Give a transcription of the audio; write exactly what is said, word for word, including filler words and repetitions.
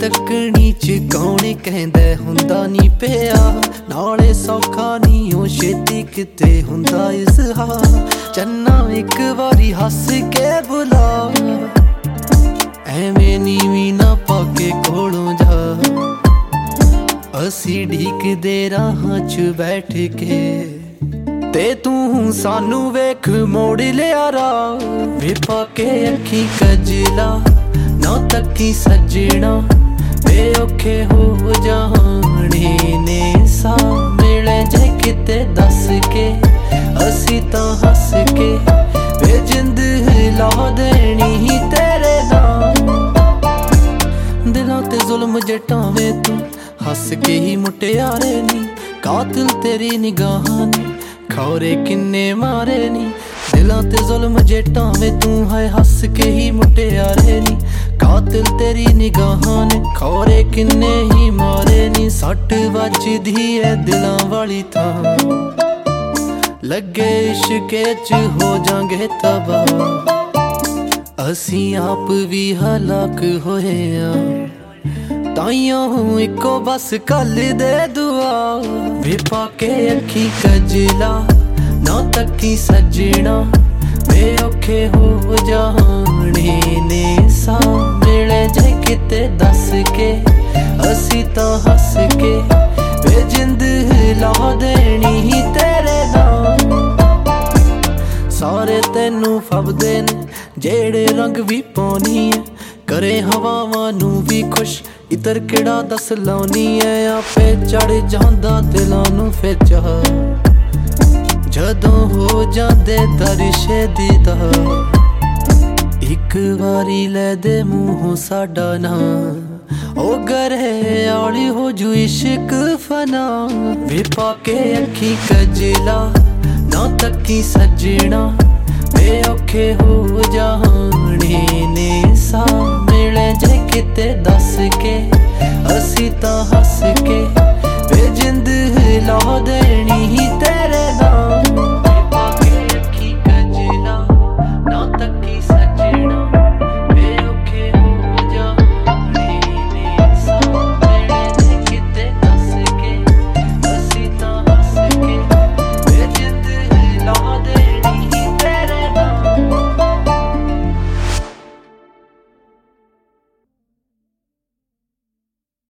तकनी च कौन कहंदा हुंदा नी पिया नाले सौखा नी ओ छेती किते हुंदा इज़हार चन्ना एक वारी हस के बुला एवें नीवी ना पाके कोलों जा असी ढीकदे राहां च बैठ के ते तू सानू वेख मोड़ लिया राह वे पाके अखी कजला ना तकी सजना वे औखे हो जाने ने सा मिले जे किते दस के असी तां हस के वे जिंद ला देनी तेरे नाल दिलां ते जुल्म जटावे तू हस के ही मुटियारे नी कातिल तेरी निगाहां नी खौरे किन्ने मारे नी दिलां ते जुल्म जटावे तू है हस के ही मुटियारे नी कातिल तेरी निगाहां ने खौरे किन्ने ही मारे नी सट वजदी है दिलां वाली थां लगे इश्के च हो जांगे तबाह असी आप भी हलाक होए आ ताइयों इको बस कल दे दुआ वे पाके अखी कजला ना तकी सजना वे औखे हो जाने ने सा मिले जे किते दस के असी तां हस के वे जिंद ला देनी तेरे नाल सारे तेनू फबदे ने जेड़े रंग भी पाउनी है करे हवावां नू भी खुश इतर केड़ा दस लाउनी है आपे चढ़ जांदा दिलां नू फिर जदों हो जांदे दरिशे दीदार इक वारी लै दे मूहों साडा नां ओ गरे आली हो जू इश्क फना वे पाके अखी कजला ना तकी सजना वे औखे हो जाने ने सा मिले जे किते दस के असी तां हस के